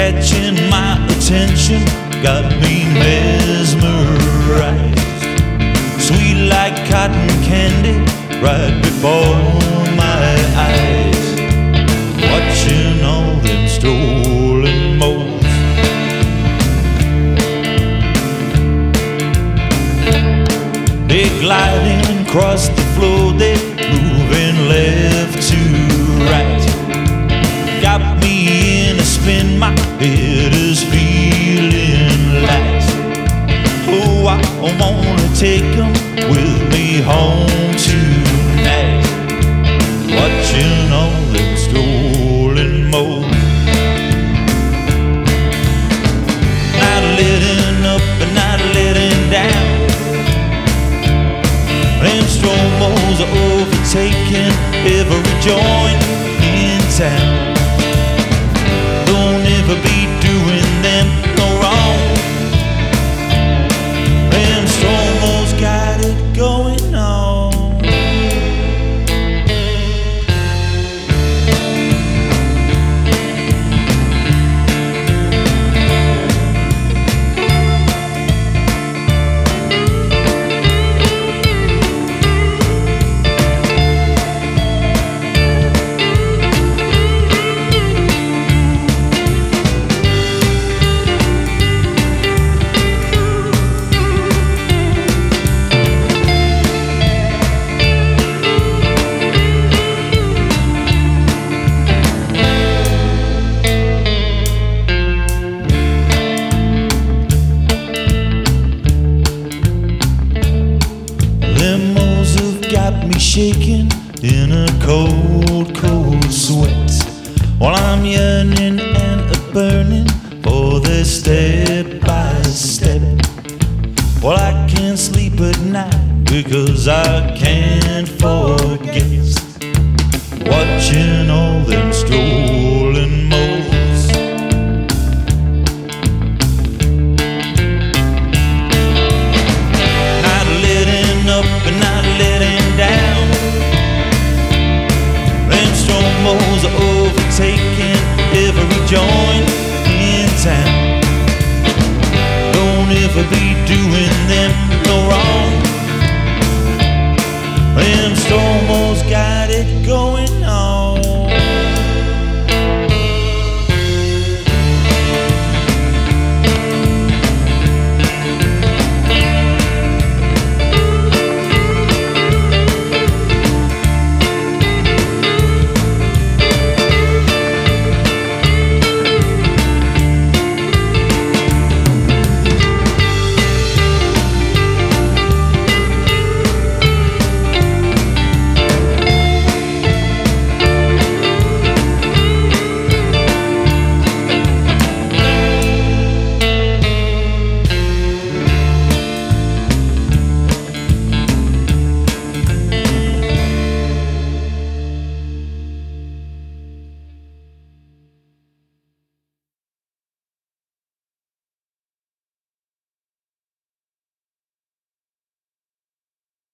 catching my attention, got me mesmerized. Sweet like cotton candy, right before my eyes. Watching all them strolling moles, they gliding across the floor, they moving left to right. Got me in a spin, my head is feeling light. Oh, I wanna take 'em with me home tonight. Watching all them strolling moles, not letting up and not letting down. Them stromos are overtaking every joint in town. Don't ever be doing them no wrong. Them stromos got it going on. Limos have got me shaking in a cold, cold sweat, while I'm yearning and a-burning for the step by step. Well, I can't sleep at night because I can't forget watching all them stroll